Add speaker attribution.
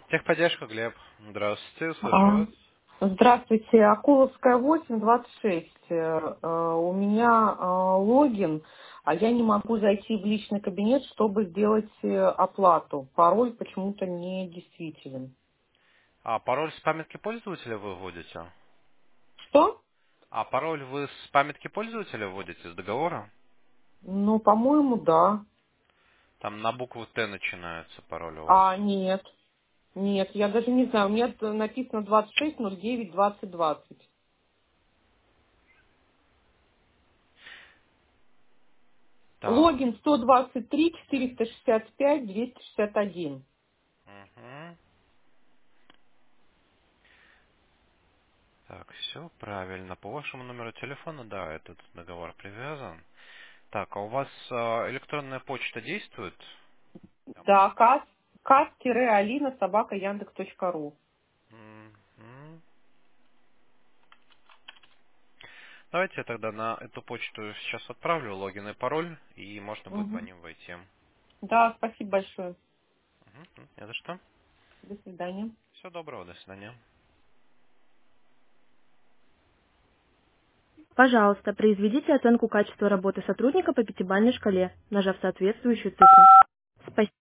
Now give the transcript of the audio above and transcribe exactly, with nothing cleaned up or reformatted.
Speaker 1: Техподдержка, Глеб. Здравствуйте, слушаю
Speaker 2: А,
Speaker 1: вас.
Speaker 2: Здравствуйте, Акуловская восемь двадцать шесть. Э, э, У меня э, логин, а я не могу зайти в личный кабинет, чтобы сделать э, оплату. Пароль почему-то не действителен.
Speaker 1: А пароль с памятки пользователя вы вводите?
Speaker 2: Что?
Speaker 1: А пароль вы с памятки пользователя вводите, с договора?
Speaker 2: Ну, по-моему, да.
Speaker 1: Там на букву Т начинается пароль у вас.
Speaker 2: А, нет. Нет, я даже не знаю. У меня т- написано двадцать шесть ноль девять двадцать двадцать.
Speaker 1: Так.
Speaker 2: Логин сто двадцать три четыреста шестьдесят пять двести шестьдесят один.
Speaker 1: Угу. Так, все правильно. По вашему номеру телефона, да, этот договор привязан. Так, а у вас а, электронная почта действует?
Speaker 2: Да, кас, кас-алина собака яндекс точка ру.
Speaker 1: Мгм. Давайте я тогда на эту почту сейчас отправлю логин и пароль, и можно будет по
Speaker 2: Мгм.
Speaker 1: ним войти.
Speaker 2: Да, спасибо большое.
Speaker 1: Мгм. Не за что.
Speaker 2: До свидания.
Speaker 1: Всего доброго, до свидания.
Speaker 3: Пожалуйста, произведите оценку качества работы сотрудника по пятибалльной шкале, нажав соответствующую цифру. Спасибо.